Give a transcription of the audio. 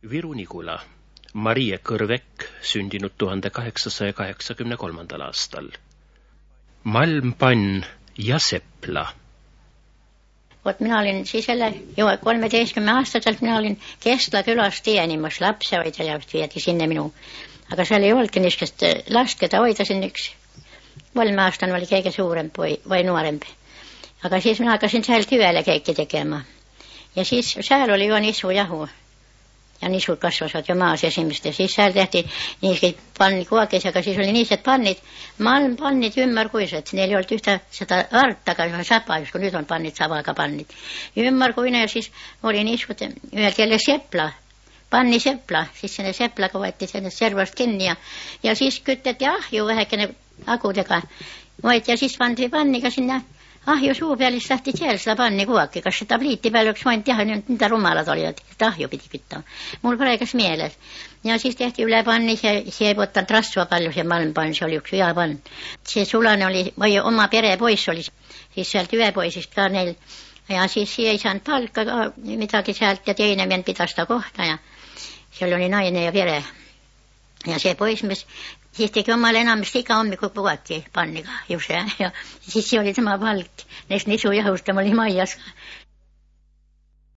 Viru-Nigula, Marie Kõrvek, sündinud 1883. aastal. Malmpann ja Sepla. Vot mina olin siis jälle 13-aastaselt, mina olin Kestla külas teenimas lapsehoidja ja viidi sinna minu. Aga seal ei olnudki niisugust last, keda hoida siin üks 3-aastane oli kõige suurem või noorem. Aga siis mina hakkasin seal tüvele keiki tegema. Ja siis seal oli ju nisujahu. Ja nisud kasvasid ju maas esimest ja siis seal tehti niisugused pannikuakis, aga siis oli niised pannid, malmpannid ümmarkuised, neil ei olnud ühte seda vart, aga saba, just kui nüüd on pannid, sabaga pannid. Ümmarkuine ja siis oli niisugud, öeldi jälle sepla, panni sepla, siis selle seplaga võeti sellest servast kinni ja siis kütteti ahju vähekene agudega. Ja siis pandi panniga sinna ahju suu peal, siis tahti seal seda panni kuaki, kas seda pliiti peal üks võinud teha, mida rumalad olid, et ahju pidi küttama. Mul praegas meeles. Ja siis tehti üle panni, see ei võtanud rasva palju, see malmpann, see oli üks hea pann. See sulane oli, või oma perepoiss oli, siis sealt ühepoisist ka neil. Ja siis ei saanud palka ka midagi sealt ja teine meid pidas ta kohta ja seal oli naine ja pere. Ja see poissmees siis tegi omale enamist iga hommiku puhati panniga just ja siis see oli tema palk. Neist nisujahust tema oli maias